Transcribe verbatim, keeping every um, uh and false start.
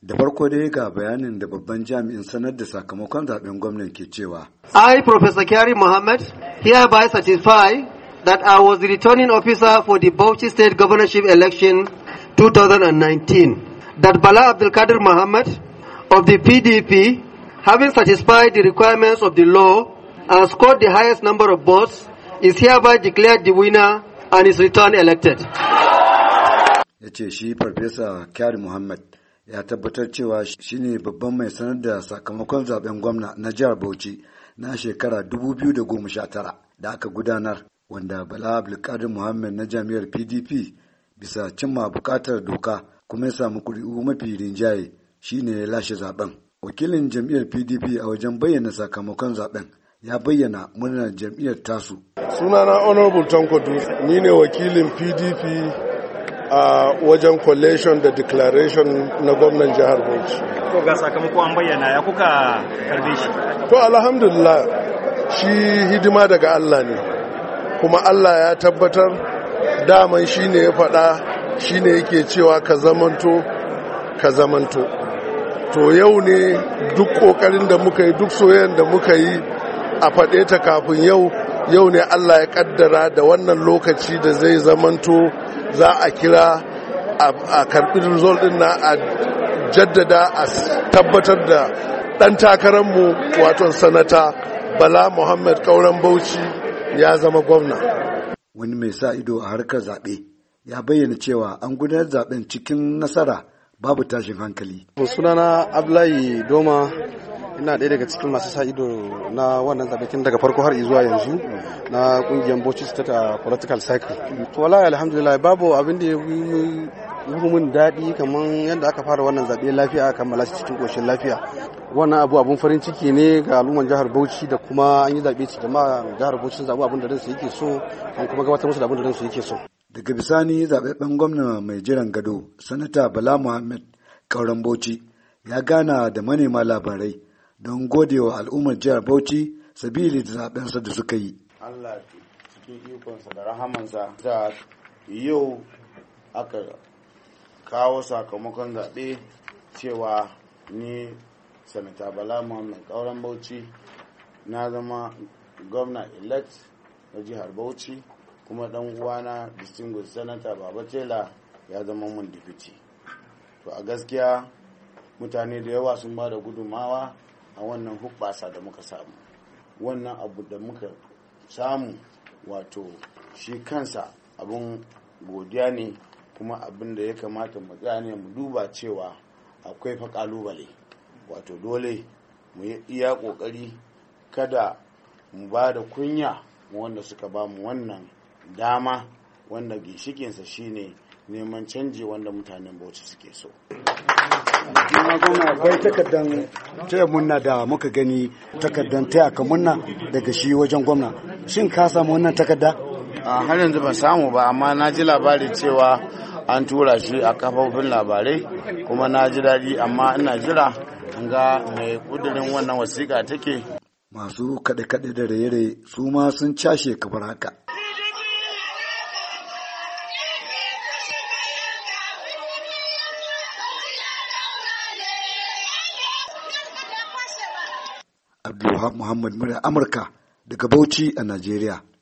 Da farko dai ga bayanin da babban jami'in sanar da sakamakon zaben gwamnan ke cewa. I, Professor Kyari Mohammed, hereby certify that I was the returning officer for the Bauchi State Governorship Election twenty nineteen. That Bala Abdulkadir Mohammed of the P D P, having satisfied the requirements of the law and scored the highest number of votes, is hereby declared the winner and is returned elected. Ya ce shi Farfesa Kyari Mohammed ya tabbatar cewa shi ne babban mai sanar da sakamakon zaben gwamna na jihar Bauchi na shekara dubu biyu da goma sha tara da aka gudanar, wanda Bala Abdulkadir Mohammed na jami'ar P D P bisa cimma bukatar doka kuma ya samu kuri'u mafi rinjaye shi ne ya lashe zaben. Wakilin jam'iyyar P D P a wajen bayyana sakamakon zaben ya bayyana murnar jam'iyyar tasu. Sunana Honorable Tanko Dutse, ni ne wakilin P D P a wajen collation da declaration na gwamnan jihar Bauchi. To ga sakamako an bayyana, ya kuka karbe shi? To alhamdulillah, shi hidima daga Allah ne, kuma Allah ya tabbatar daman shi ne ya faɗa, shi ne yake cewa ka zamanto ka zamanto. To yau ne duk ƙoƙarin da muka yi, duk soyayyen da muka yi a faɗe ta kafin yau, yau ne Allah ya ƙaddara da wannan lokaci da zai zamanto za a kira a karɓi result ɗin na a jaddada a tabbatar da ɗan takararmu wato sanata Bala Muhammad Kauran Bauchi ya zama gwamna. Wani mai sa ido a harkar zaɓe ya bayyana cewa an gudanar zaɓen cikin nasara babu tashin hankali. Sunana Abdullahi Doma, ina ɗaya daga cikin masu sa ido na wannan zaɓe tun daga farko har zuwa yanzu na ƙungiyar Bauchi State Political Cycle. To wallahi alhamdulillah babu abin da ya yi mun daɗi kamar yadda aka fara wannan zaɓe lafiya aka kammala shi cikin ƙoshin lafiya. Wannan abu abun farin ciki ne ga al'umman jihar Bauchi da kuma an yi zaɓe ci jama'a jihar Bauchi sun zaɓi abin da ransu yake so an kuma gabatar musu da abin da ransu yake so. Daga bisani zaɓaɓɓen gwamna mai jiran gado sanata Bala Muhammad Kauran Bauchi ya gana da manema labarai don godewa al'ummar jihar Bauchi sabili da zaɓensa da suka yi. Allah cikin ikonsa da rahamansa da yau aka kawo sakamakon zaɓe cewa ni sanata Bala Muhammad Kauran Bauchi na zama gwamna elect na jihar Bauchi, kuma dan uwana distinguished senator Baba Tela ya zama mun deputy. To a gaskiya mutane da yawa sun ba da gudumawa a wannan hubbasa da muka samu. Wannan abu da muka samu wato shi kansa abun godiya ne, kuma abin da ya kamata mu gane mu duba cewa akwai fa kalubale. Wato dole mu yi iya kokari kada mu ba da kunya mu wanda suka ba mu wannan dama, wanda ginshikinsa shine neman canji wanda mutanen Bauchi suke so. Akwai takardan taya munna da muka gani, takardan taya ka munna daga shi wajen gwamna. Shin ka samu wannan takarda? A har yanzu ban samu ba, amma na ji labari cewa an tura shi a kafofin labarai, kuma na ji daɗi, amma ina jira an ga mai kudirin wannan wasiƙa take. Masu kaɗe-kaɗe da raye-raye su ma sun cashe kamar haka. Abdulwahab Muhammad Mura Amurka daga Bauchi a Najeriya.